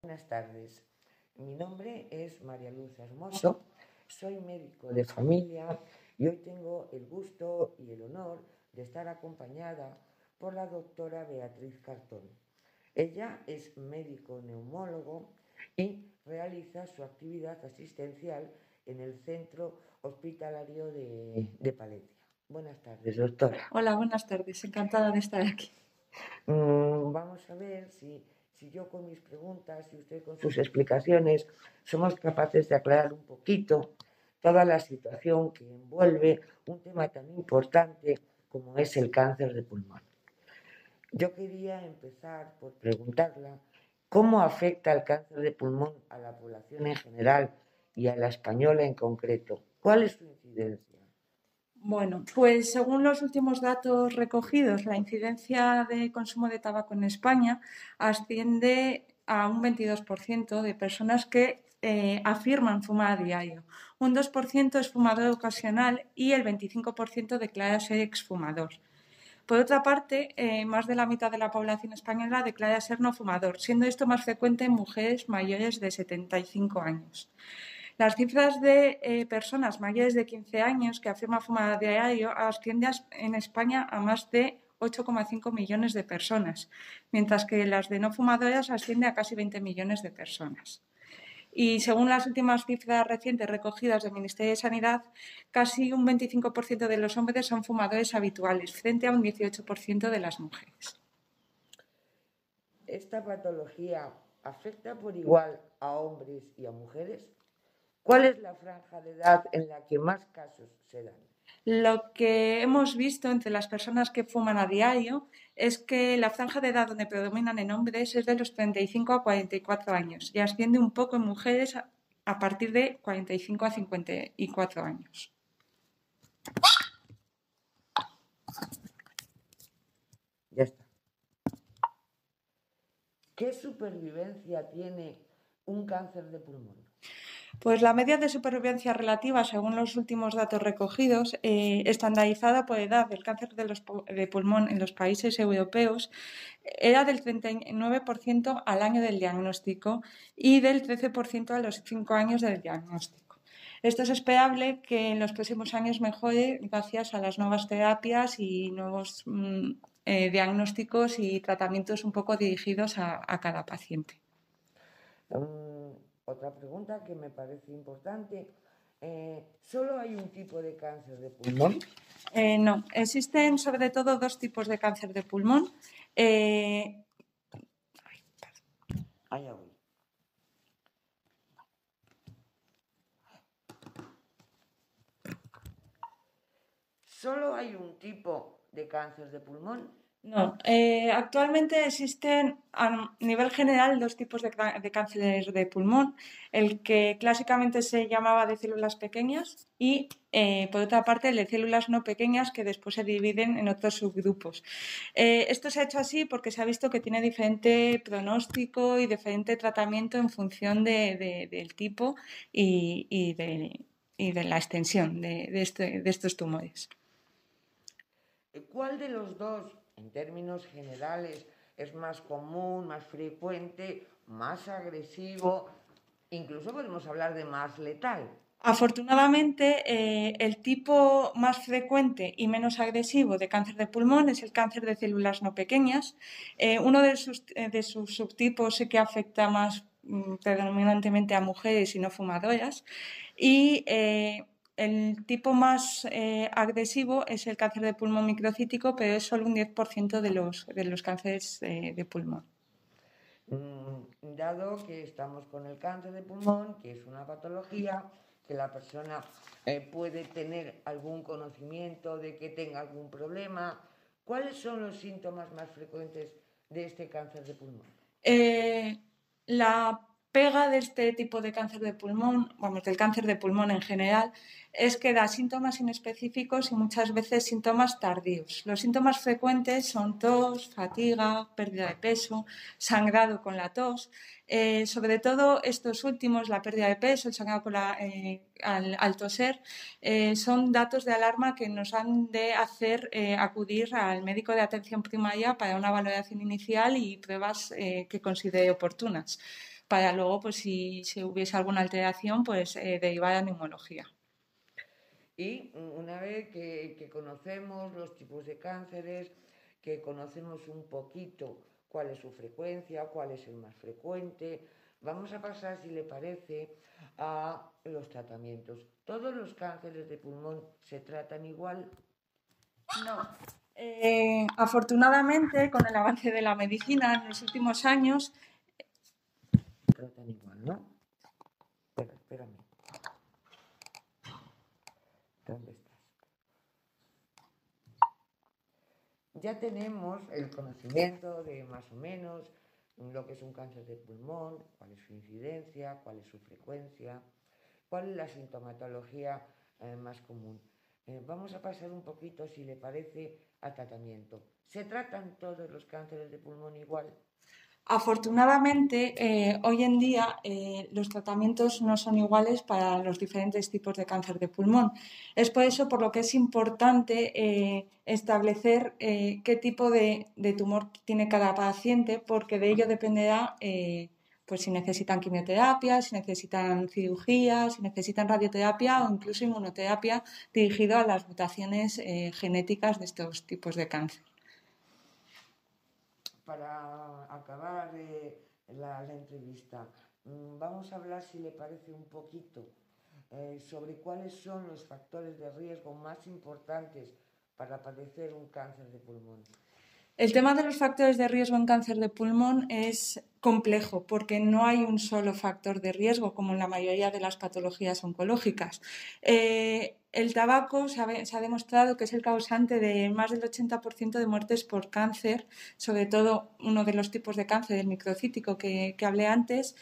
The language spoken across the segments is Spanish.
Buenas tardes. Mi nombre es María Luz Hermoso, soy médico de familia y hoy tengo el gusto y el honor de estar acompañada por la doctora Beatriz Cartón. Ella es médico neumólogo y realiza su actividad asistencial en el Centro Hospitalario de Palencia. Buenas tardes, doctora. Hola, buenas tardes. Encantada de estar aquí. Vamos a ver si yo con mis preguntas y usted con sus explicaciones somos capaces de aclarar un poquito toda la situación que envuelve un tema tan importante como es el cáncer de pulmón. Yo quería empezar por preguntarla cómo afecta el cáncer de pulmón a la población en general y a la española en concreto. ¿Cuál es su incidencia? Bueno, pues según los últimos datos recogidos, la incidencia de consumo de tabaco en España asciende a un 22% de personas que afirman fumar a diario. Un 2% es fumador ocasional y el 25% declara ser exfumador. Por otra parte, más de la mitad de la población española declara ser no fumador, siendo esto más frecuente en mujeres mayores de 75 años. Las cifras de personas mayores de 15 años que afirman fumar a diario ascienden en España a más de 8,5 millones de personas, mientras que las de no fumadoras ascienden a casi 20 millones de personas. Y según las últimas cifras recientes recogidas del Ministerio de Sanidad, casi un 25% de los hombres son fumadores habituales, frente a un 18% de las mujeres. ¿Esta patología afecta por igual a hombres y a mujeres? ¿Cuál es la franja de edad en la que más casos se dan? Lo que hemos visto entre las personas que fuman a diario es que la franja de edad donde predominan en hombres es de los 35 a 44 años y asciende un poco en mujeres a partir de 45 a 54 años. Ya está. ¿Qué supervivencia tiene un cáncer de pulmón? Pues la media de supervivencia relativa, según los últimos datos recogidos, estandarizada por edad del cáncer de pulmón en los países europeos, era del 39% al año del diagnóstico y del 13% a los 5 años del diagnóstico. Esto es esperable que en los próximos años mejore gracias a las nuevas terapias y nuevos diagnósticos y tratamientos un poco dirigidos a cada paciente. Otra pregunta que me parece importante. ¿Solo hay un tipo de cáncer de pulmón? No, existen sobre todo dos tipos de cáncer de pulmón. ¿Solo hay un tipo de cáncer de pulmón? No, actualmente existen a nivel general dos tipos de cáncer de pulmón, el que clásicamente se llamaba de células pequeñas y, por otra parte, el de células no pequeñas que después se dividen en otros subgrupos. Esto se ha hecho así porque se ha visto que tiene diferente pronóstico y diferente tratamiento en función del tipo y de la extensión de estos tumores. ¿Cuál de los dos, en términos generales, es más común, más frecuente, más agresivo? Incluso podemos hablar de más letal. Afortunadamente, el tipo más frecuente y menos agresivo de cáncer de pulmón es el cáncer de células no pequeñas. Uno de sus subtipos sí que afecta más predominantemente a mujeres y no fumadoras. Y el tipo más agresivo es el cáncer de pulmón microcítico, pero es solo un 10% de los cánceres de pulmón. Dado que estamos con el cáncer de pulmón, que es una patología que la persona puede tener algún conocimiento de que tenga algún problema, ¿cuáles son los síntomas más frecuentes de este cáncer de pulmón? La pega de este tipo de cáncer de pulmón, vamos, del cáncer de pulmón en general, es que da síntomas inespecíficos y muchas veces síntomas tardíos. Los síntomas frecuentes son tos, fatiga, pérdida de peso, sangrado con la tos. Sobre todo estos últimos, la pérdida de peso, el sangrado al toser, son datos de alarma que nos han de hacer acudir al médico de atención primaria para una valoración inicial y pruebas que considere oportunas. para luego, pues si hubiese alguna alteración, pues derivar a neumología. Y una vez que conocemos los tipos de cánceres, que conocemos un poquito cuál es su frecuencia, cuál es el más frecuente, vamos a pasar, si le parece, a los tratamientos. ¿Todos los cánceres de pulmón se tratan igual? No. Afortunadamente, con el avance de la medicina en los últimos años... Tratan igual, ¿no? Espérame. ¿Dónde estás? Ya tenemos el conocimiento de más o menos lo que es un cáncer de pulmón, cuál es su incidencia, cuál es su frecuencia, cuál es la sintomatología más común. Vamos a pasar un poquito, si le parece, a tratamiento. ¿Se tratan todos los cánceres de pulmón igual? Afortunadamente, hoy en día los tratamientos no son iguales para los diferentes tipos de cáncer de pulmón. Es por eso por lo que es importante establecer qué tipo de tumor tiene cada paciente, porque de ello dependerá pues si necesitan quimioterapia, si necesitan cirugía, si necesitan radioterapia o incluso inmunoterapia dirigido a las mutaciones genéticas de estos tipos de cáncer. Para acabar la entrevista, vamos a hablar, si le parece, un poquito sobre cuáles son los factores de riesgo más importantes para padecer un cáncer de pulmón. El tema de los factores de riesgo en cáncer de pulmón es complejo porque no hay un solo factor de riesgo como en la mayoría de las patologías oncológicas. El tabaco se ha demostrado que es el causante de más del 80% de muertes por cáncer, sobre todo uno de los tipos de cáncer, el microcítico que hablé antes,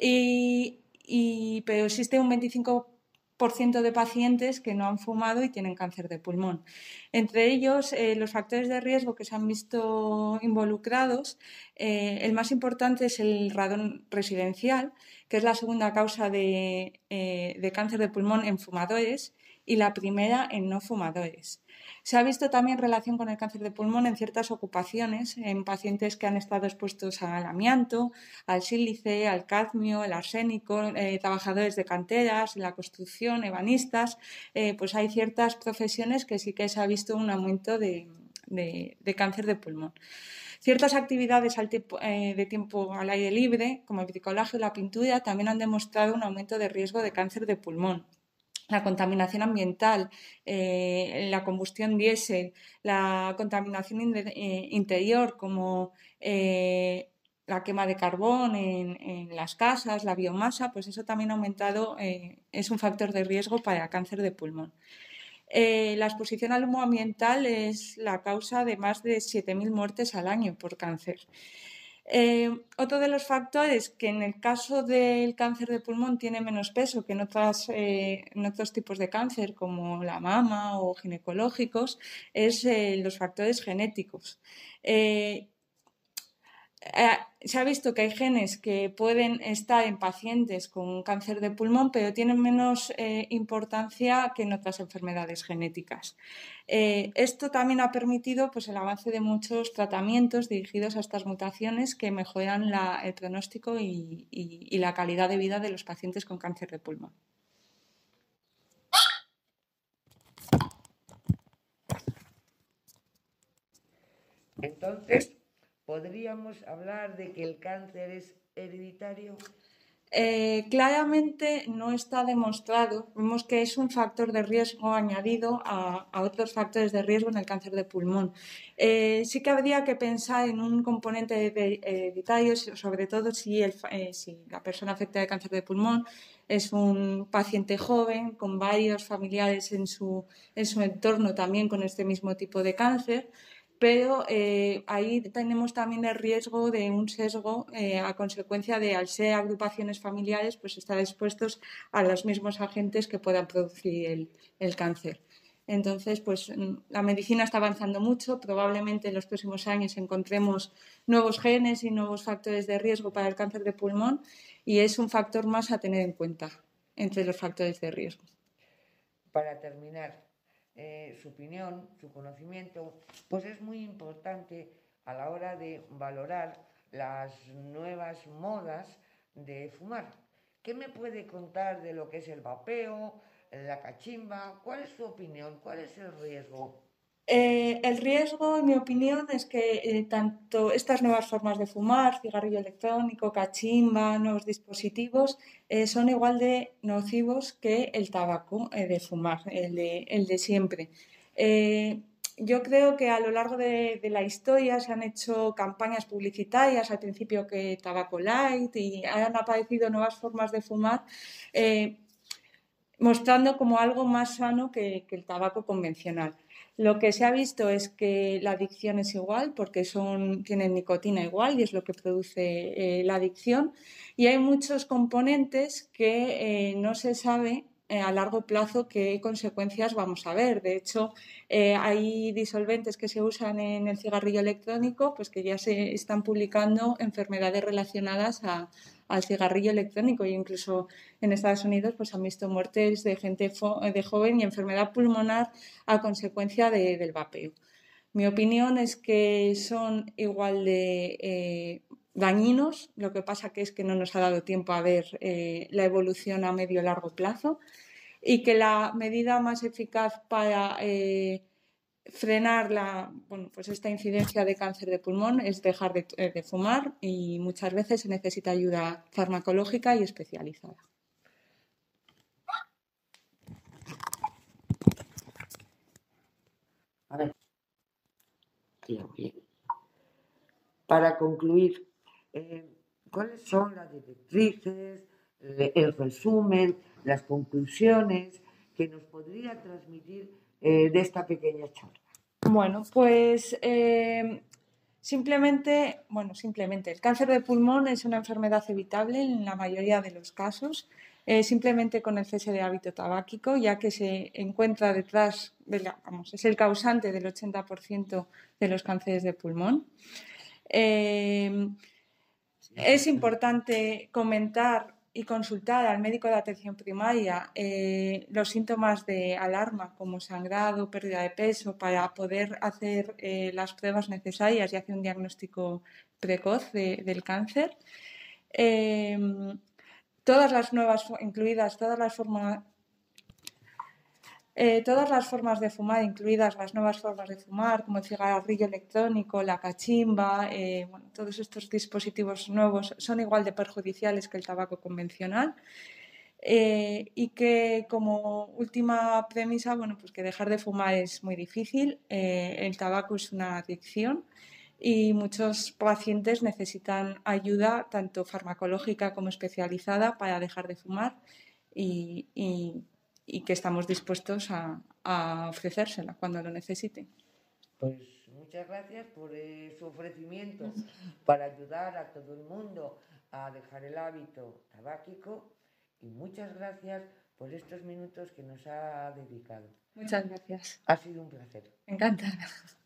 pero existe un 25% de pacientes que no han fumado y tienen cáncer de pulmón. Entre ellos, los factores de riesgo que se han visto involucrados, el más importante es el radón residencial, que es la segunda causa de cáncer de pulmón en fumadores y la primera en no fumadores. Se ha visto también relación con el cáncer de pulmón en ciertas ocupaciones, en pacientes que han estado expuestos al amianto, al sílice, al cadmio, al arsénico, trabajadores de canteras, en la construcción, ebanistas, pues hay ciertas profesiones que sí que se ha visto un aumento de cáncer de pulmón. Ciertas actividades de tiempo al aire libre, como el bricolaje o la pintura, también han demostrado un aumento de riesgo de cáncer de pulmón. La contaminación ambiental, la combustión diésel, la contaminación interior como la quema de carbón en las casas, la biomasa, pues eso también ha aumentado, es un factor de riesgo para cáncer de pulmón. La exposición al humo ambiental es la causa de más de 7.000 muertes al año por cáncer. Otro de los factores que en el caso del cáncer de pulmón tiene menos peso que en otros tipos de cáncer como la mama o ginecológicos es los factores genéticos. Se ha visto que hay genes que pueden estar en pacientes con cáncer de pulmón, pero tienen menos importancia que en otras enfermedades genéticas. Esto también ha permitido pues, el avance de muchos tratamientos dirigidos a estas mutaciones que mejoran el pronóstico y la calidad de vida de los pacientes con cáncer de pulmón. Entonces, ¿podríamos hablar de que el cáncer es hereditario? Claramente no está demostrado. Vemos que es un factor de riesgo añadido a otros factores de riesgo en el cáncer de pulmón. Sí que habría que pensar en un componente hereditario, sobre todo si la persona afectada de cáncer de pulmón es un paciente joven con varios familiares en su entorno también con este mismo tipo de cáncer. Pero ahí tenemos también el riesgo de un sesgo a consecuencia de, al ser agrupaciones familiares, pues estar expuestos a los mismos agentes que puedan producir el cáncer. Entonces, pues la medicina está avanzando mucho, probablemente en los próximos años encontremos nuevos genes y nuevos factores de riesgo para el cáncer de pulmón y es un factor más a tener en cuenta entre los factores de riesgo. Para terminar, su opinión, su conocimiento, pues es muy importante a la hora de valorar las nuevas modas de fumar. ¿Qué me puede contar de lo que es el vapeo, la cachimba? ¿Cuál es su opinión? ¿Cuál es el riesgo? El riesgo, en mi opinión, es que tanto estas nuevas formas de fumar, cigarrillo electrónico, cachimba, nuevos dispositivos, son igual de nocivos que el tabaco de fumar, el de siempre. Yo creo que a lo largo de la historia se han hecho campañas publicitarias, al principio que tabaco light, y han aparecido nuevas formas de fumar, mostrando como algo más sano que el tabaco convencional. Lo que se ha visto es que la adicción es igual porque tienen nicotina igual y es lo que produce la adicción. Y hay muchos componentes que no se sabe a largo plazo qué consecuencias vamos a ver. De hecho, hay disolventes que se usan en el cigarrillo electrónico, pues que ya se están publicando enfermedades relacionadas al cigarrillo electrónico e incluso en Estados Unidos pues han visto muertes de gente de joven y enfermedad pulmonar a consecuencia del vapeo. Mi opinión es que son igual de dañinos, lo que pasa que es que no nos ha dado tiempo a ver la evolución a medio y largo plazo y que la medida más eficaz para frenar pues esta incidencia de cáncer de pulmón es dejar de fumar y muchas veces se necesita ayuda farmacológica y especializada. A ver. Para concluir, ¿cuáles son las directrices, el resumen, las conclusiones que nos podría transmitir de esta pequeña charla? Bueno, pues simplemente, el cáncer de pulmón es una enfermedad evitable en la mayoría de los casos, simplemente con el cese de hábito tabáquico, ya que se encuentra detrás, es el causante del 80% de los cánceres de pulmón. Es importante comentar y consultar al médico de atención primaria los síntomas de alarma como sangrado, pérdida de peso para poder hacer las pruebas necesarias y hacer un diagnóstico precoz del cáncer. Todas las formas de fumar, incluidas las nuevas formas de fumar, como el cigarrillo electrónico, la cachimba, todos estos dispositivos nuevos son igual de perjudiciales que el tabaco convencional. Y que como última premisa, pues que dejar de fumar es muy difícil. El tabaco es una adicción y muchos pacientes necesitan ayuda tanto farmacológica como especializada para dejar de fumar y que estamos dispuestos a ofrecérsela cuando lo necesiten. Pues muchas gracias por su ofrecimiento para ayudar a todo el mundo a dejar el hábito tabáquico y muchas gracias por estos minutos que nos ha dedicado. Muchas gracias. Ha sido un placer. Encantada.